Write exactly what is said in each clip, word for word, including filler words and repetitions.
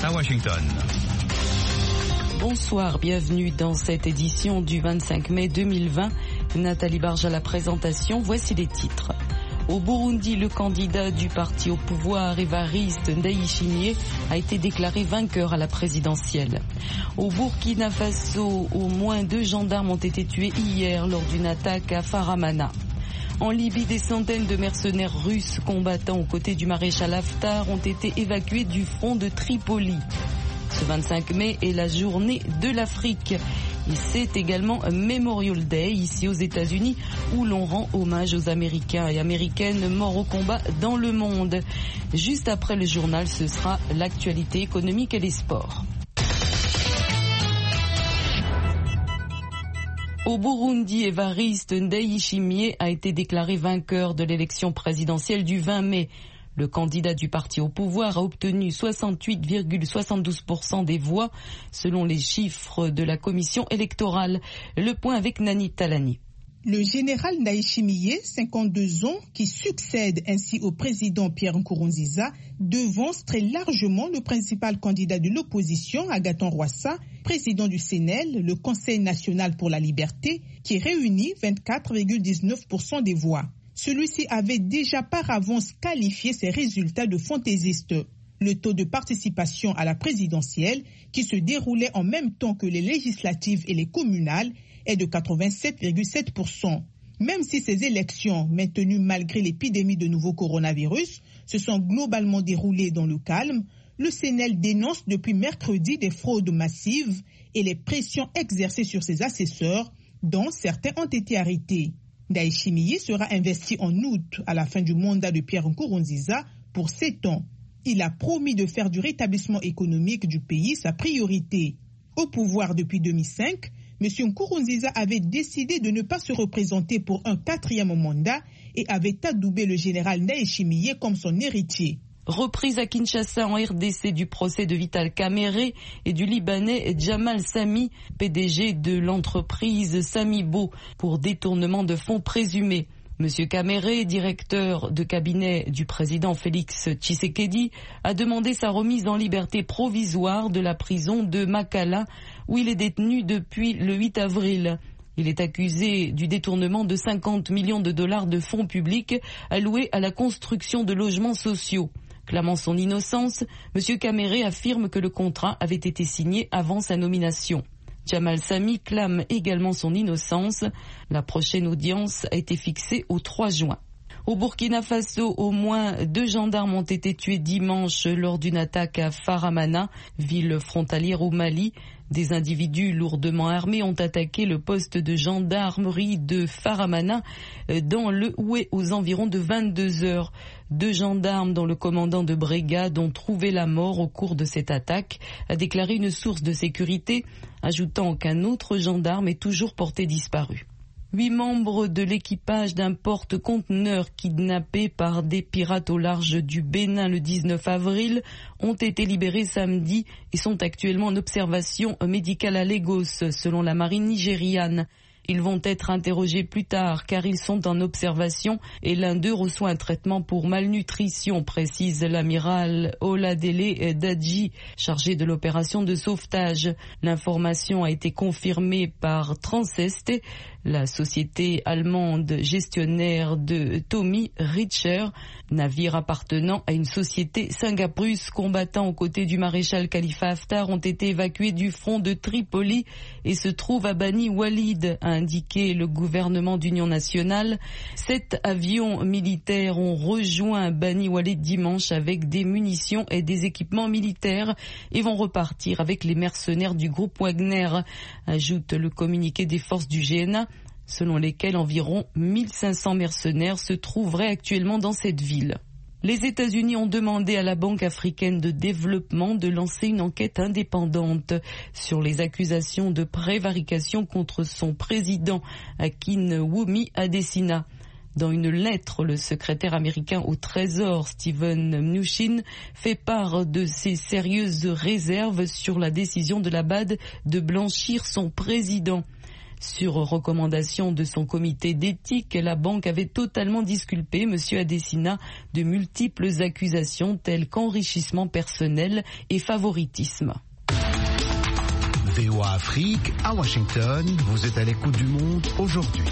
à Washington. Bonsoir, bienvenue dans cette édition du vingt-cinq mai deux mille vingt. Nathalie Barge à la présentation, voici les titres. Au Burundi, le candidat du parti au pouvoir, Évariste Ndayishimiye, a été déclaré vainqueur à la présidentielle. Au Burkina Faso, au moins deux gendarmes ont été tués hier lors d'une attaque à Faramana. En Libye, des centaines de mercenaires russes combattant aux côtés du maréchal Haftar ont été évacués du front de Tripoli. Ce vingt-cinq mai est la journée de l'Afrique. Et c'est également Memorial Day ici aux États-Unis où l'on rend hommage aux Américains et Américaines morts au combat dans le monde. Juste après le journal, ce sera l'actualité économique et les sports. Au Burundi, Évariste Ndayishimiye a été déclaré vainqueur de l'élection présidentielle du vingt mai. Le candidat du parti au pouvoir a obtenu soixante-huit virgule soixante-douze pour cent des voix selon les chiffres de la commission électorale. Le point avec Nani Talani. Le général Ndayishimiye, cinquante-deux ans, qui succède ainsi au président Pierre Nkurunziza, devance très largement le principal candidat de l'opposition, Agathon Rwasa, président du C N L, le Conseil national pour la liberté, qui réunit vingt-quatre virgule dix-neuf pour cent des voix. Celui-ci avait déjà par avance qualifié ses résultats de fantaisistes. Le taux de participation à la présidentielle, qui se déroulait en même temps que les législatives et les communales, est de quatre-vingt-sept virgule sept pour cent. Même si ces élections, maintenues malgré l'épidémie de nouveau coronavirus, se sont globalement déroulées dans le calme, le C N L dénonce depuis mercredi des fraudes massives et les pressions exercées sur ses assesseurs, dont certains ont été arrêtés. Ndayishimiye sera investi en août à la fin du mandat de Pierre Nkurunziza pour sept ans. Il a promis de faire du rétablissement économique du pays sa priorité. Au pouvoir depuis deux mille cinq, M. Nkurunziza avait décidé de ne pas se représenter pour un quatrième mandat et avait adoubé le général Ndayishimiye comme son héritier. Reprise à Kinshasa en R D C du procès de Vital Kamerhe et du Libanais Jamal Sami, P D G de l'entreprise Samibo, pour détournement de fonds présumés. Monsieur Kamerhe, directeur de cabinet du président Félix Tshisekedi, a demandé sa remise en liberté provisoire de la prison de Makala, où il est détenu depuis le huit avril. Il est accusé du détournement de cinquante millions de dollars de fonds publics alloués à la construction de logements sociaux. Clamant son innocence, M. Kamerhe affirme que le contrat avait été signé avant sa nomination. Jamal Sami clame également son innocence. La prochaine audience a été fixée au trois juin. Au Burkina Faso, au moins deux gendarmes ont été tués dimanche lors d'une attaque à Faramana, ville frontalière au Mali. Des individus lourdement armés ont attaqué le poste de gendarmerie de Faramana dans le Houé aux environs de vingt-deux heures. Deux gendarmes dont le commandant de brigade ont trouvé la mort au cours de cette attaque, a déclaré une source de sécurité, ajoutant qu'un autre gendarme est toujours porté disparu. Huit membres de l'équipage d'un porte-conteneur kidnappé par des pirates au large du Bénin le dix-neuf avril ont été libérés samedi et sont actuellement en observation médicale à Lagos, selon la marine nigériane. Ils vont être interrogés plus tard car ils sont en observation et l'un d'eux reçoit un traitement pour malnutrition, précise l'amiral Oladele Dadji, chargé de l'opération de sauvetage. L'information a été confirmée par Transest, la société allemande gestionnaire de Tommy Richer, navire appartenant à une société singapourienne combattant aux côtés du maréchal Khalifa Haftar, ont été évacués du front de Tripoli et se trouvent à Bani Walid, a indiqué le gouvernement d'union nationale. Sept avions militaires ont rejoint Bani Walid dimanche avec des munitions et des équipements militaires et vont repartir avec les mercenaires du groupe Wagner, ajoute le communiqué des forces du G N A, selon lesquels environ mille cinq cents mercenaires se trouveraient actuellement dans cette ville. Les États-Unis ont demandé à la Banque africaine de développement de lancer une enquête indépendante sur les accusations de prévarication contre son président Akinwumi Adesina. Dans une lettre, le secrétaire américain au Trésor, Steven Mnuchin, fait part de ses sérieuses réserves sur la décision de la B A D de blanchir son président. Sur recommandation de son comité d'éthique, la banque avait totalement disculpé M. Adesina de multiples accusations telles qu'enrichissement personnel et favoritisme. V O A Afrique, à Washington, vous êtes à l'écoute du monde aujourd'hui.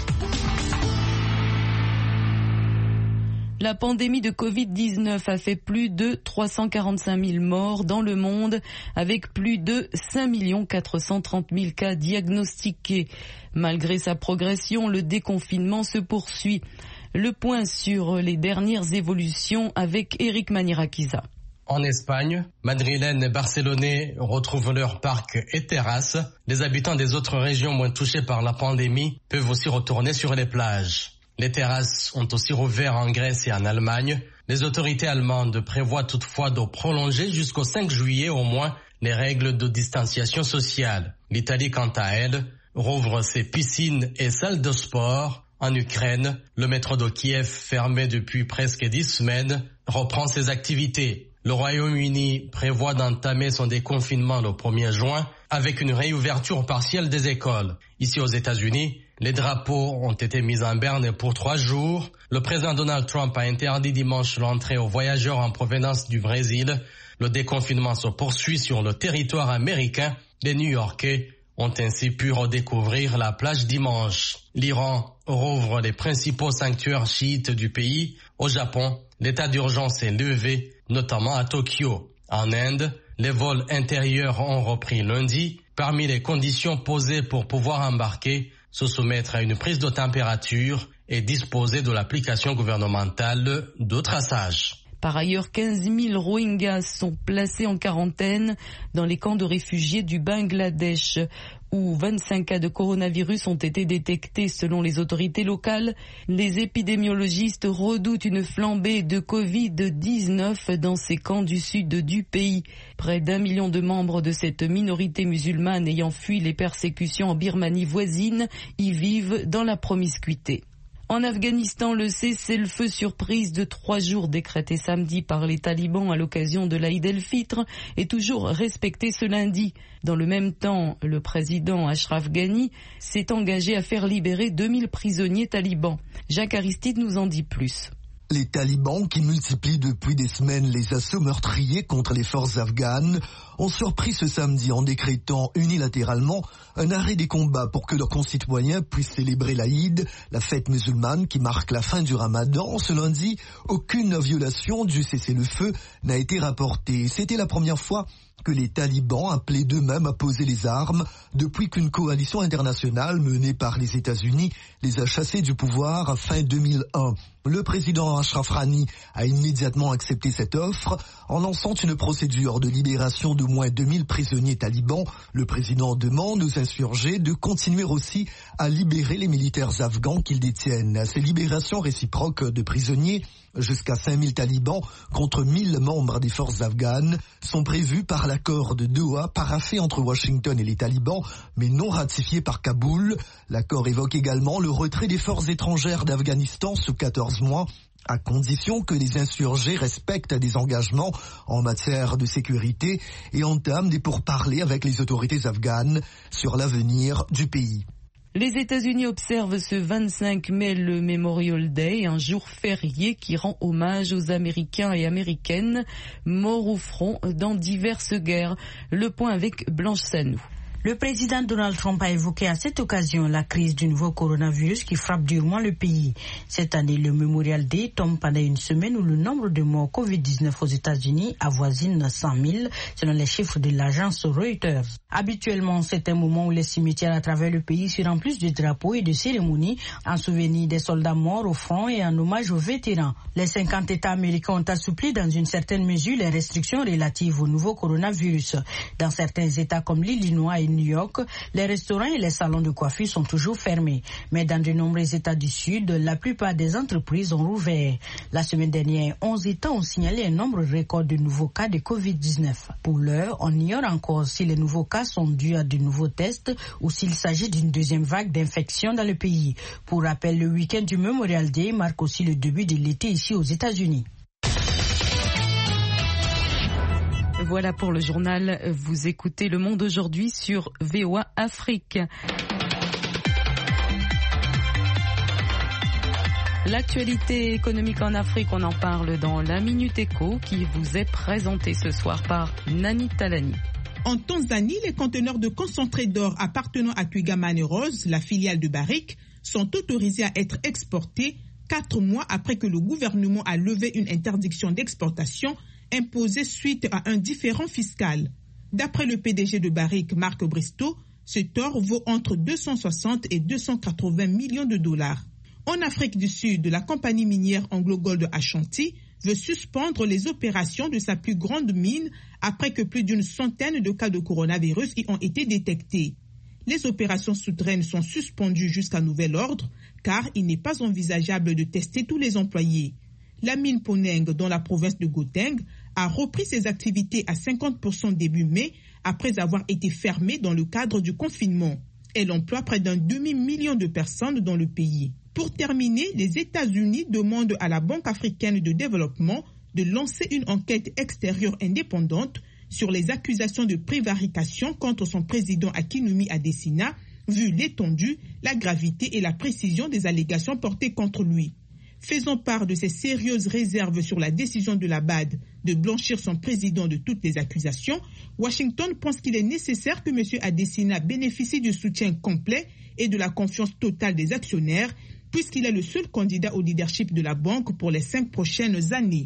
La pandémie de covid dix-neuf a fait plus de trois cent quarante-cinq mille morts dans le monde, avec plus de cinq millions quatre cent trente mille cas diagnostiqués. Malgré sa progression, le déconfinement se poursuit. Le point sur les dernières évolutions avec Eric Manirakiza. En Espagne, Madrilènes et Barcelonais retrouvent leurs parcs et terrasses. Les habitants des autres régions moins touchées par la pandémie peuvent aussi retourner sur les plages. Les terrasses ont aussi rouvert en Grèce et en Allemagne. Les autorités allemandes prévoient toutefois de prolonger jusqu'au cinq juillet au moins les règles de distanciation sociale. L'Italie, quant à elle, rouvre ses piscines et salles de sport. En Ukraine, le métro de Kiev, fermé depuis presque dix semaines, reprend ses activités. Le Royaume-Uni prévoit d'entamer son déconfinement le premier juin avec une réouverture partielle des écoles. Ici aux États-Unis, les drapeaux ont été mis en berne pour trois jours. Le président Donald Trump a interdit dimanche l'entrée aux voyageurs en provenance du Brésil. Le déconfinement se poursuit sur le territoire américain. Les New-Yorkais ont ainsi pu redécouvrir la plage dimanche. L'Iran rouvre les principaux sanctuaires chiites du pays. Au Japon, l'état d'urgence est levé, notamment à Tokyo. En Inde, les vols intérieurs ont repris lundi. Parmi les conditions posées pour pouvoir embarquer, se soumettre à une prise de température et disposer de l'application gouvernementale de traçage. Par ailleurs, quinze mille Rohingyas sont placés en quarantaine dans les camps de réfugiés du Bangladesh, où vingt-cinq cas de coronavirus ont été détectés selon les autorités locales. Les épidémiologistes redoutent une flambée de covid dix-neuf dans ces camps du sud du pays. Près d'un million de membres de cette minorité musulmane ayant fui les persécutions en Birmanie voisine y vivent dans la promiscuité. En Afghanistan, le cessez-le-feu surprise de trois jours décrété samedi par les talibans à l'occasion de l'Aïd el-Fitr est toujours respecté ce lundi. Dans le même temps, le président Ashraf Ghani s'est engagé à faire libérer deux mille prisonniers talibans. Jacques Aristide nous en dit plus. Les talibans, qui multiplient depuis des semaines les assauts meurtriers contre les forces afghanes, ont surpris ce samedi en décrétant unilatéralement un arrêt des combats pour que leurs concitoyens puissent célébrer l'Aïd, la fête musulmane qui marque la fin du Ramadan. Ce lundi, aucune violation du cessez-le-feu n'a été rapportée. C'était la première fois que les talibans appelaient d'eux-mêmes à poser les armes depuis qu'une coalition internationale menée par les États-Unis les a chassés du pouvoir fin deux mille un. Le président Ashraf Ghani a immédiatement accepté cette offre en lançant une procédure de libération d'au moins deux mille prisonniers talibans. Le président demande aux insurgés de continuer aussi à libérer les militaires afghans qu'ils détiennent. Ces libérations réciproques de prisonniers, jusqu'à cinq mille talibans contre mille membres des forces afghanes, sont prévues par l'accord de Doha paraphé entre Washington et les talibans, mais non ratifié par Kaboul. L'accord évoque également le retrait des forces étrangères d'Afghanistan sous quatorze mois, à condition que les insurgés respectent des engagements en matière de sécurité et entament des pourparlers avec les autorités afghanes sur l'avenir du pays. Les États-Unis observent ce vingt-cinq mai le Memorial Day, un jour férié qui rend hommage aux Américains et Américaines morts au front dans diverses guerres. Le point avec Blanche Sanou. Le président Donald Trump a évoqué à cette occasion la crise du nouveau coronavirus qui frappe durement le pays. Cette année, le Memorial Day tombe pendant une semaine où le nombre de morts covid dix-neuf aux États-Unis avoisine cent mille, selon les chiffres de l'agence Reuters. Habituellement, c'est un moment où les cimetières à travers le pays se remplissent de drapeaux et de cérémonies en souvenir des soldats morts au front et en hommage aux vétérans. Les cinquante États américains ont assoupli dans une certaine mesure les restrictions relatives au nouveau coronavirus. Dans certains États comme l'Illinois et New York, les restaurants et les salons de coiffure sont toujours fermés. Mais dans de nombreux États du Sud, la plupart des entreprises ont rouvert. La semaine dernière, onze États ont signalé un nombre record de nouveaux cas de covid dix-neuf. Pour l'heure, on ignore encore si les nouveaux cas sont dus à de nouveaux tests ou s'il s'agit d'une deuxième vague d'infection dans le pays. Pour rappel, le week-end du Memorial Day marque aussi le début de l'été ici aux États-Unis. Voilà pour le journal. Vous écoutez Le Monde aujourd'hui sur V O A Afrique. L'actualité économique en Afrique, on en parle dans la Minute Éco qui vous est présentée ce soir par Nani Talani. En Tanzanie, les conteneurs de concentré d'or appartenant à Twiga Maneros, la filiale de Barrick, sont autorisés à être exportés quatre mois après que le gouvernement a levé une interdiction d'exportation imposée suite à un différend fiscal. D'après le P D G de Barrick, Marc Bristow, cet or vaut entre deux cent soixante et deux cent quatre-vingts millions de dollars. En Afrique du Sud, la compagnie minière Anglo Gold Ashanti veut suspendre les opérations de sa plus grande mine après que plus d'une centaine de cas de coronavirus y ont été détectés. Les opérations souterraines sont suspendues jusqu'à nouvel ordre car il n'est pas envisageable de tester tous les employés. La mine Poneng, dans la province de Gauteng, a repris ses activités à cinquante pour cent début mai après avoir été fermée dans le cadre du confinement. Elle emploie près d'un demi-million de personnes dans le pays. Pour terminer, les États-Unis demandent à la Banque africaine de développement de lancer une enquête extérieure indépendante sur les accusations de prévarication contre son président Akinwumi Adesina, vu l'étendue, la gravité et la précision des allégations portées contre lui. Faisant part de ses sérieuses réserves sur la décision de la B A D de blanchir son président de toutes les accusations, Washington pense qu'il est nécessaire que M. Adesina bénéficie du soutien complet et de la confiance totale des actionnaires, puisqu'il est le seul candidat au leadership de la banque pour les cinq prochaines années.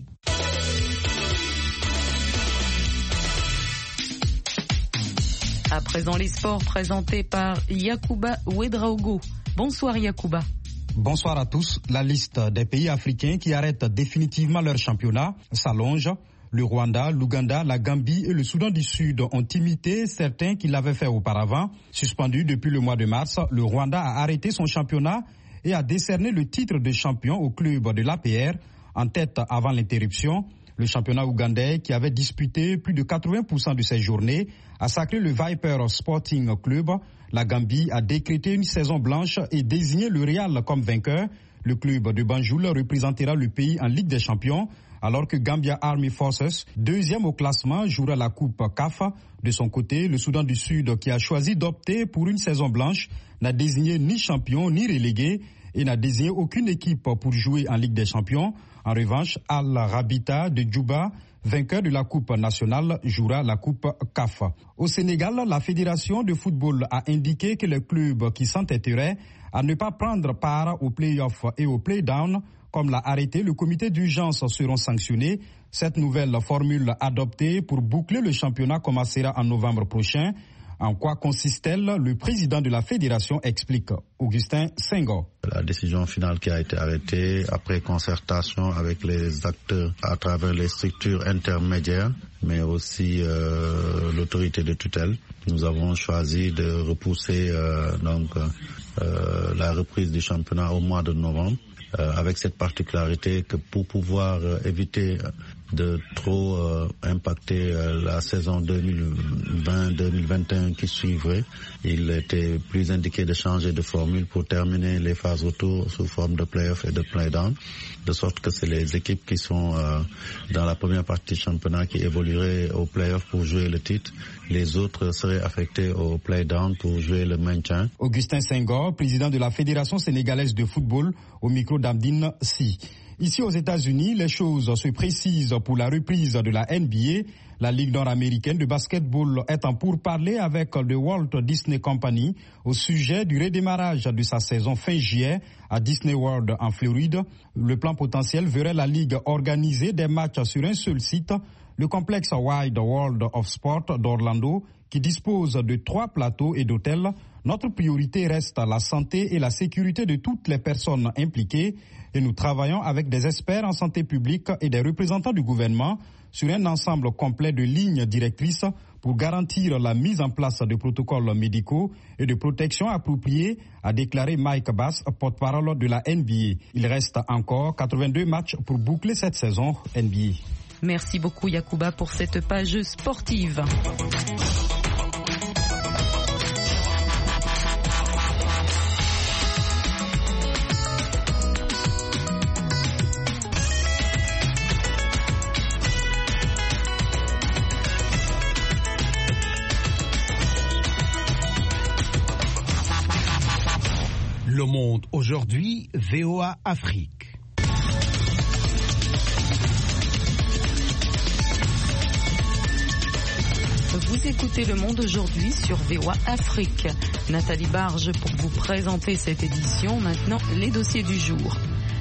À présent, les sports présentés par Yacouba Ouedraogo. Bonsoir Yacouba. Bonsoir à tous. La liste des pays africains qui arrêtent définitivement leur championnat s'allonge. Le Rwanda, l'Ouganda, la Gambie et le Soudan du Sud ont imité certains qui l'avaient fait auparavant. Suspendu depuis le mois de mars, le Rwanda a arrêté son championnat et a décerné le titre de champion au club de l'A P R en tête avant l'interruption. Le championnat ougandais, qui avait disputé plus de quatre-vingts pour cent de ses journées, a sacré le Viper Sporting Club. La Gambie a décrété une saison blanche et désigné le Real comme vainqueur. Le club de Banjul représentera le pays en Ligue des Champions, alors que Gambia Army Forces, deuxième au classement, jouera la Coupe C A F. De son côté, le Soudan du Sud, qui a choisi d'opter pour une saison blanche, n'a désigné ni champion ni relégué et n'a désigné aucune équipe pour jouer en Ligue des Champions. En revanche, Al-Rabita de Djouba, vainqueur de la Coupe nationale, jouera la Coupe C A F. Au Sénégal, la Fédération de football a indiqué que les clubs qui s'entêteraient à ne pas prendre part aux play-offs et aux play-downs, comme l'a arrêté le comité d'urgence, seront sanctionnés. Cette nouvelle formule adoptée pour boucler le championnat commencera en novembre prochain. En quoi consiste-t-elle? Le président de la fédération explique. Augustin Senghor. La décision finale qui a été arrêtée après concertation avec les acteurs à travers les structures intermédiaires, mais aussi euh, l'autorité de tutelle. Nous avons choisi de repousser euh, donc euh, la reprise du championnat au mois de novembre, euh, avec cette particularité que pour pouvoir euh, éviter de trop euh, impacter euh, la saison deux mille vingt deux mille vingt et un qui suivrait, il était plus indiqué de changer de formule pour terminer les phases retour sous forme de play-off et de play-down, de sorte que c'est les équipes qui sont euh, dans la première partie du championnat qui évolueraient au play-off pour jouer le titre. Les autres seraient affectés au play-down pour jouer le maintien. Augustin Senghor, président de la Fédération sénégalaise de football, au micro d'Amdine Si. Ici aux États-Unis, les choses se précisent pour la reprise de la N B A. La Ligue nord-américaine de basketball est en pourparlers avec le Walt Disney Company au sujet du redémarrage de sa saison fin juillet à Disney World en Floride. Le plan potentiel verrait la Ligue organiser des matchs sur un seul site, le complexe Wide World of Sport d'Orlando, qui dispose de trois plateaux et d'hôtels. Notre priorité reste la santé et la sécurité de toutes les personnes impliquées et nous travaillons avec des experts en santé publique et des représentants du gouvernement sur un ensemble complet de lignes directrices pour garantir la mise en place de protocoles médicaux et de protection appropriés, a déclaré Mike Bass, porte-parole de la N B A. Il reste encore quatre-vingt-deux matchs pour boucler cette saison N B A. Merci beaucoup Yacouba pour cette page sportive. Le Monde aujourd'hui, V O A Afrique. Vous écoutez Le Monde aujourd'hui sur V O A Afrique. Nathalie Barge pour vous présenter cette édition. Maintenant, les dossiers du jour.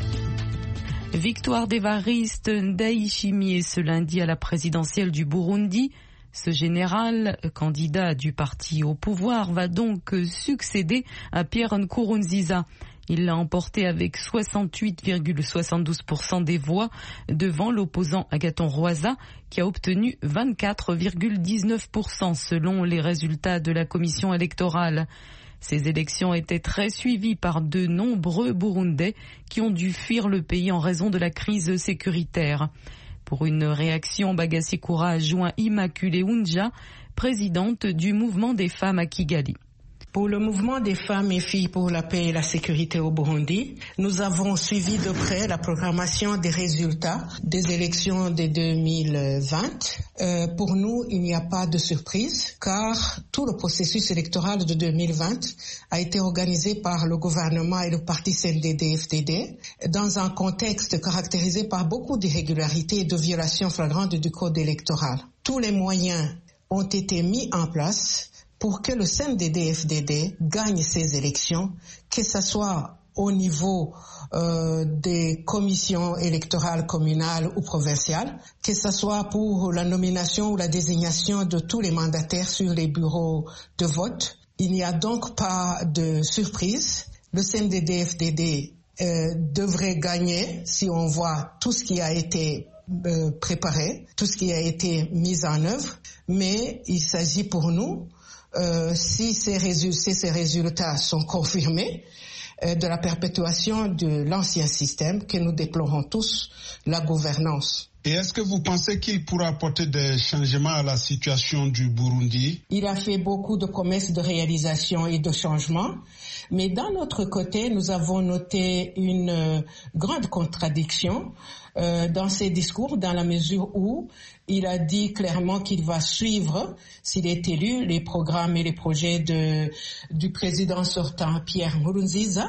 Victoire d'Évariste Ndayishimiye ce lundi à la présidentielle du Burundi. Ce général, candidat du parti au pouvoir, va donc succéder à Pierre Nkurunziza. Il l'a emporté avec soixante-huit virgule soixante-douze pour cent des voix devant l'opposant Agathon Rwasa qui a obtenu vingt-quatre virgule dix-neuf pour cent selon les résultats de la commission électorale. Ces élections étaient très suivies par de nombreux Burundais qui ont dû fuir le pays en raison de la crise sécuritaire. Pour une réaction, Bagasikura a joint Immaculée Unja, présidente du mouvement des femmes à Kigali. Pour le mouvement des femmes et filles pour la paix et la sécurité au Burundi, nous avons suivi de près la programmation des résultats des élections de deux mille vingt. Euh, pour nous, il n'y a pas de surprise car tout le processus électoral de deux mille vingt a été organisé par le gouvernement et le parti C N D D F D D dans un contexte caractérisé par beaucoup d'irrégularités et de violations flagrantes du code électoral. Tous les moyens ont été mis en place pour que le C N D D F D D gagne ces élections, que ce soit au niveau euh, des commissions électorales communales ou provinciales, que ce soit pour la nomination ou la désignation de tous les mandataires sur les bureaux de vote. Il n'y a donc pas de surprise. Le C N D D F D D euh, devrait gagner si on voit tout ce qui a été euh, préparé, tout ce qui a été mis en œuvre, mais il s'agit pour nous Euh, si ces résultats, ces résultats sont confirmés, euh, de la perpétuation de l'ancien système que nous déplorons tous, la gouvernance. Et est-ce que vous pensez qu'il pourra apporter des changements à la situation du Burundi? Il a fait beaucoup de promesses de réalisation et de changements, mais d'un autre côté, nous avons noté une euh, grande contradiction euh, dans ses discours, dans la mesure où il a dit clairement qu'il va suivre, s'il est élu, les programmes et les projets de, du président sortant Pierre Nkurunziza.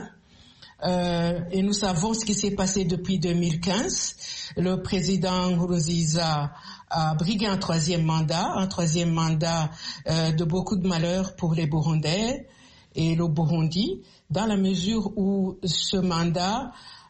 Euh, et nous savons ce qui s'est passé depuis deux mille quinze. Le président Nkurunziza a brigué un troisième mandat, un troisième mandat euh, de beaucoup de malheurs pour les Burundais et le Burundi, dans la mesure où ce mandat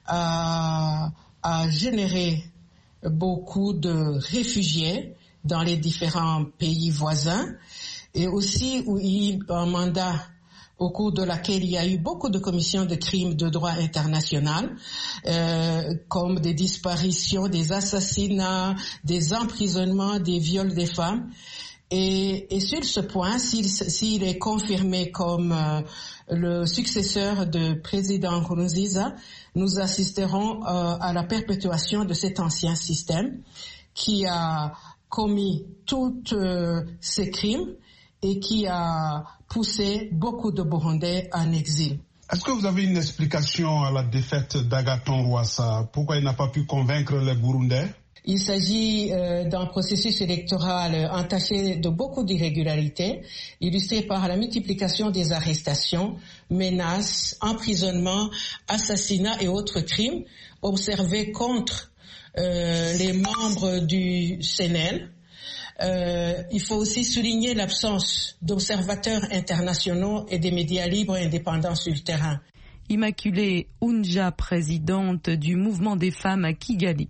a, a généré beaucoup de réfugiés dans les différents pays voisins et aussi où il y a un mandat au cours de laquelle il y a eu beaucoup de commissions de crimes de droit international, euh, comme des disparitions, des assassinats, des emprisonnements, des viols des femmes. Et, et sur ce point, s'il, s'il est confirmé comme euh, le successeur de président Nkurunziza, nous assisterons euh, à la perpétuation de cet ancien système qui a commis tous euh, ces crimes et qui a poussé beaucoup de Burundais en exil. Est-ce que vous avez une explication à la défaite d'Agathon Rwasa? Pourquoi il n'a pas pu convaincre les Burundais? Il s'agit euh, d'un processus électoral entaché de beaucoup d'irrégularités, illustré par la multiplication des arrestations, menaces, emprisonnements, assassinats et autres crimes observés contre euh, les membres du C N L. Euh, il faut aussi souligner l'absence d'observateurs internationaux et des médias libres et indépendants sur le terrain. Immaculée Unja, présidente du mouvement des femmes à Kigali.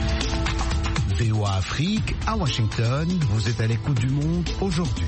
V O A Afrique, à Washington, vous êtes à l'écoute du monde aujourd'hui.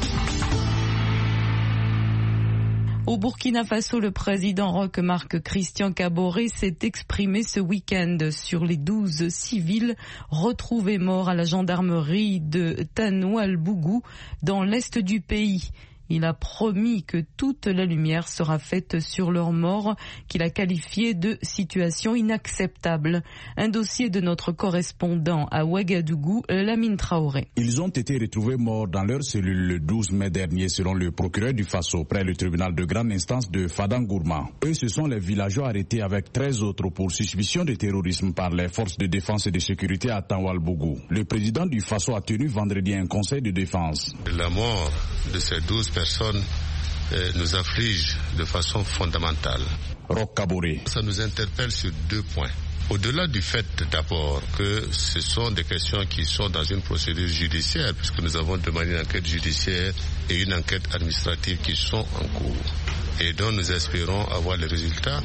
Au Burkina Faso, le président Roch-Marc Christian Kaboré s'est exprimé ce week-end sur les douze civils retrouvés morts à la gendarmerie de Tanoualbougou dans l'est du pays. Il a promis que toute la lumière sera faite sur leur mort, qu'il a qualifié de situation inacceptable. Un dossier de notre correspondant à Ouagadougou, Lamine Traoré. Ils ont été retrouvés morts dans leur cellule le douze mai dernier, selon le procureur du Faso, près le tribunal de grande instance de Fadangourma. Eux, ce sont les villageois arrêtés avec treize autres pour suspicion de terrorisme par les forces de défense et de sécurité à Tanoualbougou. Le président du Faso a tenu vendredi un conseil de défense. La mort de ces douze personnes euh, nous afflige de façon fondamentale. Roch Kaboré. Ça nous interpelle sur deux points. Au-delà du fait d'abord que ce sont des questions qui sont dans une procédure judiciaire, puisque nous avons demandé une enquête judiciaire et une enquête administrative qui sont en cours et dont nous espérons avoir les résultats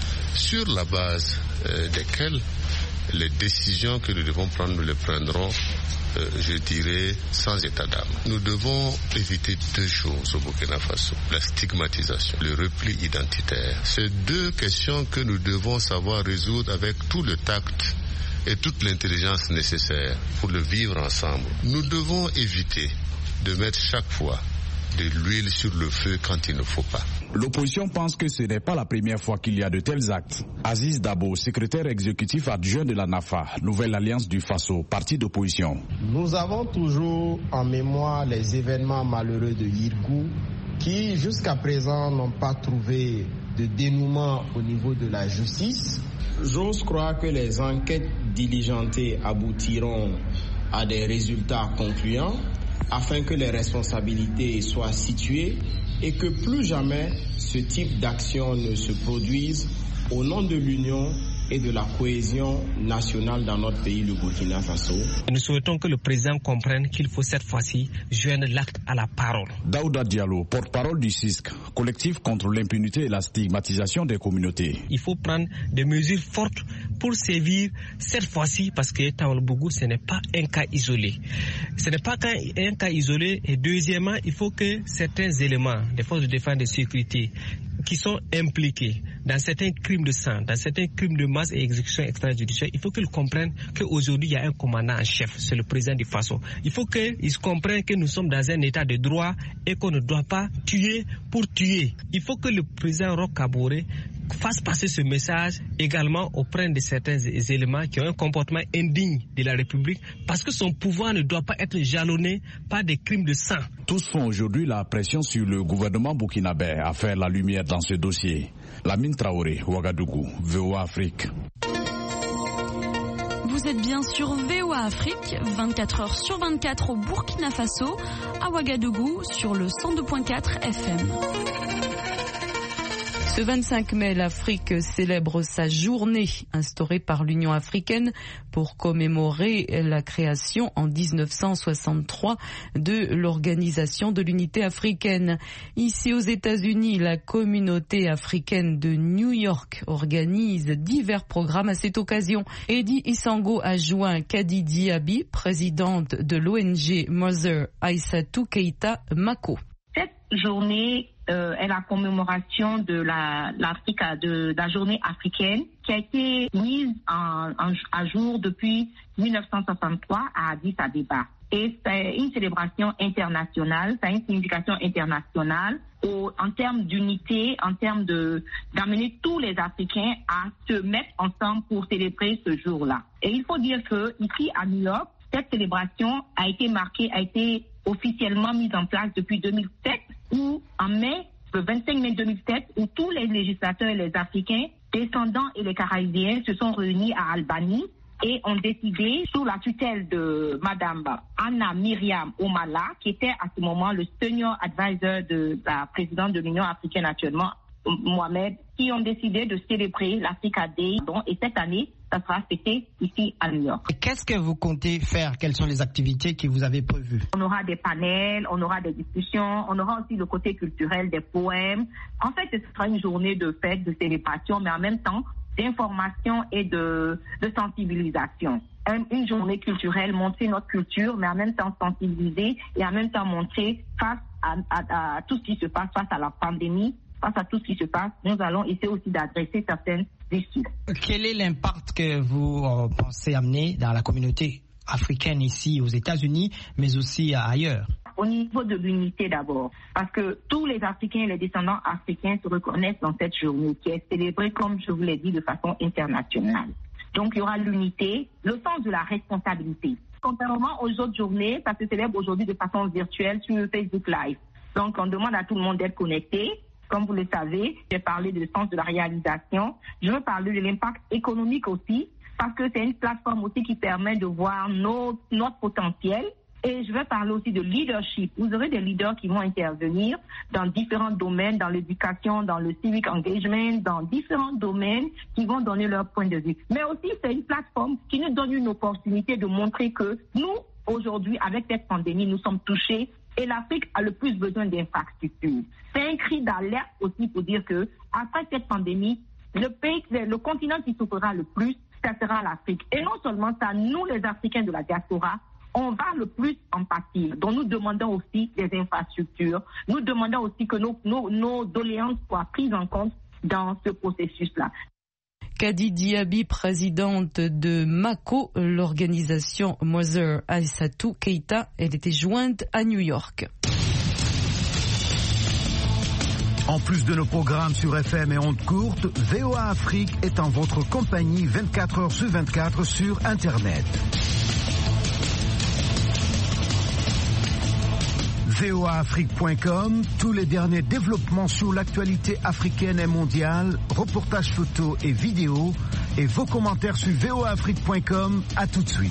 sur la base euh, desquels les décisions que nous devons prendre, nous les prendrons, euh, je dirais, sans état d'âme. Nous devons éviter deux choses au Burkina Faso. La stigmatisation, le repli identitaire. C'est deux questions que nous devons savoir résoudre avec tout le tact et toute l'intelligence nécessaire pour le vivre ensemble. Nous devons éviter de mettre chaque fois de l'huile sur le feu quand il ne faut pas. L'opposition pense que ce n'est pas la première fois qu'il y a de tels actes. Aziz Dabo, secrétaire exécutif adjoint de la NAFA, Nouvelle Alliance du Faso, parti d'opposition. Nous avons toujours en mémoire les événements malheureux de Yirgou qui jusqu'à présent n'ont pas trouvé de dénouement au niveau de la justice. J'ose croire que les enquêtes diligentées aboutiront à des résultats concluants afin que les responsabilités soient situées et que plus jamais ce type d'action ne se produise au nom de l'Union et de la cohésion nationale dans notre pays, le Burkina Faso. Nous souhaitons que le président comprenne qu'il faut cette fois-ci joindre l'acte à la parole. Daouda Diallo, porte-parole du C I S C, collectif contre l'impunité et la stigmatisation des communautés. Il faut prendre des mesures fortes pour sévir cette fois-ci parce que Taolbougou, ce n'est pas un cas isolé. Ce n'est pas un cas isolé et deuxièmement, il faut que certains éléments des forces de défense et de sécurité qui sont impliqués dans certains crimes de sang, dans certains crimes de masse et exécution extrajudiciaire, il faut qu'ils comprennent qu'aujourd'hui, il y a un commandant en chef, c'est le président du Faso. Il faut qu'ils comprennent que nous sommes dans un état de droit et qu'on ne doit pas tuer pour tuer. Il faut que le président Roch Kaboré fasse passer ce message également auprès de certains éléments qui ont un comportement indigne de la République parce que son pouvoir ne doit pas être jalonné par des crimes de sang. Tous font aujourd'hui la pression sur le gouvernement burkinabé à faire la lumière dans ce dossier. Lamine Traoré, Ouagadougou, V O A Afrique. Vous êtes bien sur V O A Afrique, vingt-quatre heures sur vingt-quatre au Burkina Faso, à Ouagadougou sur le cent deux virgule quatre F M. Ce vingt-cinq mai, l'Afrique célèbre sa journée instaurée par l'Union africaine pour commémorer la création en dix-neuf cent soixante-trois de l'Organisation de l'Unité africaine. Ici aux États-Unis, la communauté africaine de New York organise divers programmes à cette occasion. Eddie Isango a joint Kadi Diaby, présidente de l'O N G Mother Aïssatou Keïta Mako. Cette journée euh, est la commémoration de la, l'Afrique, de, de la journée africaine qui a été mise en, en, à jour depuis dix-neuf cent soixante-trois à Addis Abeba. Et c'est une célébration internationale, ça a une signification internationale au, en termes d'unité, en termes de d'amener tous les Africains à se mettre ensemble pour célébrer ce jour-là. Et il faut dire que ici à New York, cette célébration a été marquée, a été officiellement mise en place depuis deux mille sept, où en mai, le vingt-cinq mai deux mille sept, où tous les législateurs et les Africains, descendants et les Caraïbéens se sont réunis à Albany et ont décidé, sous la tutelle de Madame Anna Myriam Omala, qui était à ce moment le senior advisor de la présidente de l'Union africaine actuellement, Mohamed, qui ont décidé de célébrer l'Africa Day. Et cette année, ça sera fêté ici à New York. Et qu'est-ce que vous comptez faire? Quelles sont les activités que vous avez prévues? On aura des panels, on aura des discussions, on aura aussi le côté culturel, des poèmes. En fait, ce sera une journée de fête, de célébration, mais en même temps d'information et de, de sensibilisation. Une journée culturelle, montrer notre culture, mais en même temps sensibiliser et en même temps montrer face à, à, à tout ce qui se passe, face à la pandémie, face à tout ce qui se passe, nous allons essayer aussi d'adresser certaines issues. Quel est l'impact que vous euh, pensez amener dans la communauté africaine ici aux États-Unis, mais aussi ailleurs? Au niveau de l'unité d'abord, parce que tous les Africains et les descendants africains se reconnaissent dans cette journée qui est célébrée, comme je vous l'ai dit, de façon internationale. Donc il y aura l'unité, le sens de la responsabilité. Contrairement aux autres journées, ça se célèbre aujourd'hui de façon virtuelle sur Facebook Live. Donc on demande à tout le monde d'être connecté. Comme vous le savez, j'ai parlé du sens de la réalisation. Je veux parler de l'impact économique aussi, parce que c'est une plateforme aussi qui permet de voir nos, notre potentiel Et je vais parler aussi de leadership. Vous aurez des leaders qui vont intervenir dans différents domaines, dans l'éducation, dans le civic engagement, dans différents domaines qui vont donner leur point de vue. Mais aussi, c'est une plateforme qui nous donne une opportunité de montrer que nous, aujourd'hui, avec cette pandémie, nous sommes touchés et l'Afrique a le plus besoin d'infrastructures. C'est un cri d'alerte aussi pour dire que après cette pandémie, le pays, le continent qui souffrira le plus, ça sera l'Afrique. Et non seulement ça, nous, les Africains de la diaspora, on va le plus en pâtir. Donc nous demandons aussi des infrastructures. Nous demandons aussi que nos, nos, nos doléances soient prises en compte dans ce processus-là. Kadi Diaby, présidente de MACO, l'organisation Mother Aïssatou Keïta, elle était jointe à New York. En plus de nos programmes sur F M et ondes courtes, V O A Afrique est en votre compagnie vingt-quatre heures sur vingt-quatre sur Internet. V O A Afrique point com, tous les derniers développements sur l'actualité africaine et mondiale, reportages photos et vidéos, et vos commentaires sur V O A Afrique point com. À tout de suite.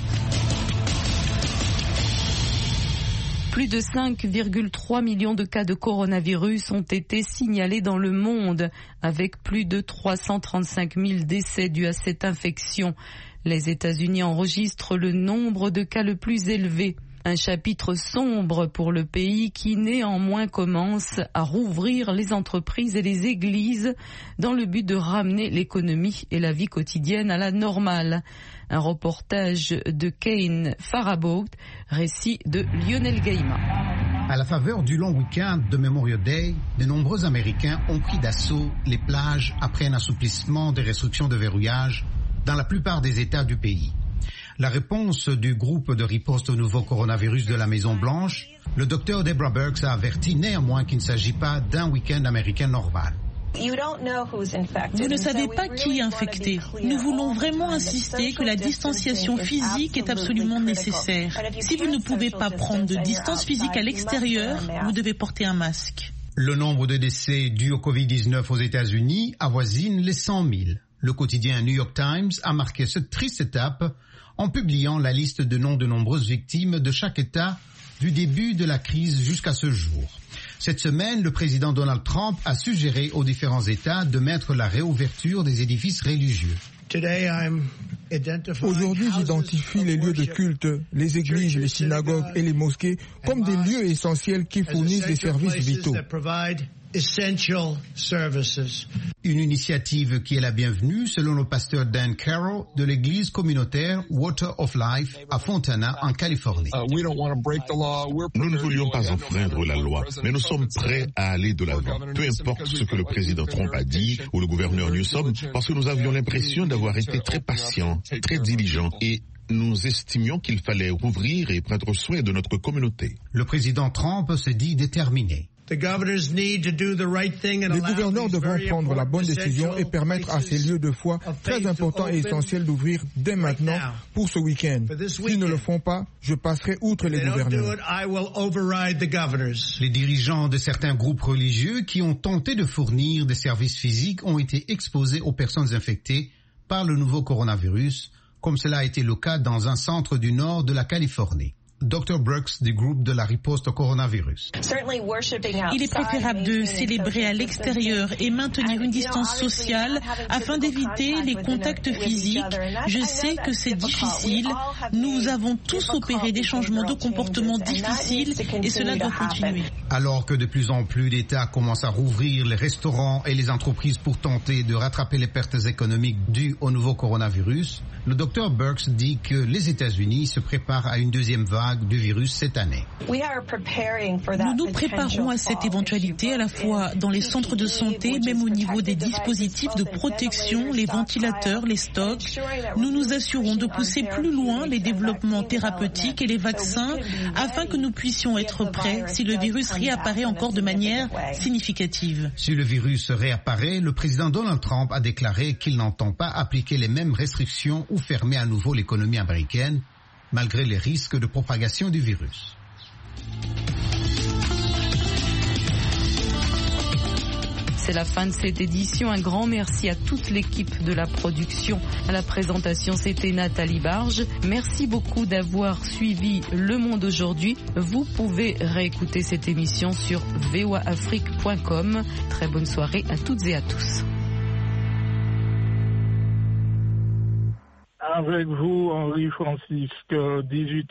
Plus de cinq virgule trois millions de cas de coronavirus ont été signalés dans le monde, avec plus de trois cent trente-cinq mille décès dus à cette infection. Les États-Unis enregistrent le nombre de cas le plus élevé. Un chapitre sombre pour le pays qui néanmoins commence à rouvrir les entreprises et les églises dans le but de ramener l'économie et la vie quotidienne à la normale. Un reportage de Kane Farabout, récit de Lionel Gaïma. À la faveur du long week-end de Memorial Day, de nombreux Américains ont pris d'assaut les plages après un assouplissement des restrictions de verrouillage dans la plupart des États du pays. La réponse du groupe de riposte au nouveau coronavirus de la Maison-Blanche, le docteur Deborah Birx a averti néanmoins qu'il ne s'agit pas d'un week-end américain normal. Vous ne savez pas qui est infecté. Nous voulons vraiment insister que la distanciation physique est absolument nécessaire. Si vous ne pouvez pas prendre de distance physique à l'extérieur, vous devez porter un masque. Le nombre de décès dus au covid dix-neuf aux États-Unis avoisine les cent mille. Le quotidien New York Times a marqué cette triste étape en publiant la liste de noms de nombreuses victimes de chaque État du début de la crise jusqu'à ce jour. Cette semaine, le président Donald Trump a suggéré aux différents États de mettre la réouverture des édifices religieux. Aujourd'hui, j'identifie les lieux de culte, les églises, les synagogues et les mosquées comme des lieux essentiels qui fournissent des services vitaux. Une initiative qui est la bienvenue selon le pasteur Dan Carroll de l'église communautaire Water of Life à Fontana en Californie. Nous ne voulions pas enfreindre la loi, mais nous sommes prêts à aller de l'avant. Peu importe ce que le président Trump a dit ou le gouverneur Newsom, parce que nous avions l'impression d'avoir été très patients, très diligents et nous estimions qu'il fallait rouvrir et prendre soin de notre communauté. Le président Trump se dit déterminé. Les gouverneurs devront prendre la bonne décision et permettre à ces lieux de foi très importants et essentiels d'ouvrir dès maintenant pour ce week-end. S'ils ne le font pas, je passerai outre les gouverneurs. Les dirigeants de certains groupes religieux qui ont tenté de fournir des services physiques ont été exposés aux personnes infectées par le nouveau coronavirus, comme cela a été le cas dans un centre du nord de la Californie. docteur Birx du groupe de la riposte au coronavirus. Il est préférable de célébrer à l'extérieur et maintenir une distance sociale afin d'éviter les contacts physiques. Je sais que c'est difficile. Nous avons tous opéré des changements de comportement difficiles et cela doit continuer. Alors que de plus en plus d'États commencent à rouvrir les restaurants et les entreprises pour tenter de rattraper les pertes économiques dues au nouveau coronavirus, le docteur Birx dit que les États-Unis se préparent à une deuxième vague du virus cette année. Nous nous préparons à cette éventualité à la fois dans les centres de santé, même au niveau des dispositifs de protection, les ventilateurs, les stocks. Nous nous assurons de pousser plus loin les développements thérapeutiques et les vaccins afin que nous puissions être prêts si le virus réapparaît encore de manière significative. Si le virus réapparaît, le président Donald Trump a déclaré qu'il n'entend pas appliquer les mêmes restrictions ou fermer à nouveau l'économie américaine, malgré les risques de propagation du virus. C'est la fin de cette édition. Un grand merci à toute l'équipe de la production. À la présentation, c'était Nathalie Barge. Merci beaucoup d'avoir suivi Le Monde aujourd'hui. Vous pouvez réécouter cette émission sur v o a afrique point com. Très bonne soirée à toutes et à tous. Avec vous, Henri Francisque, dix-huit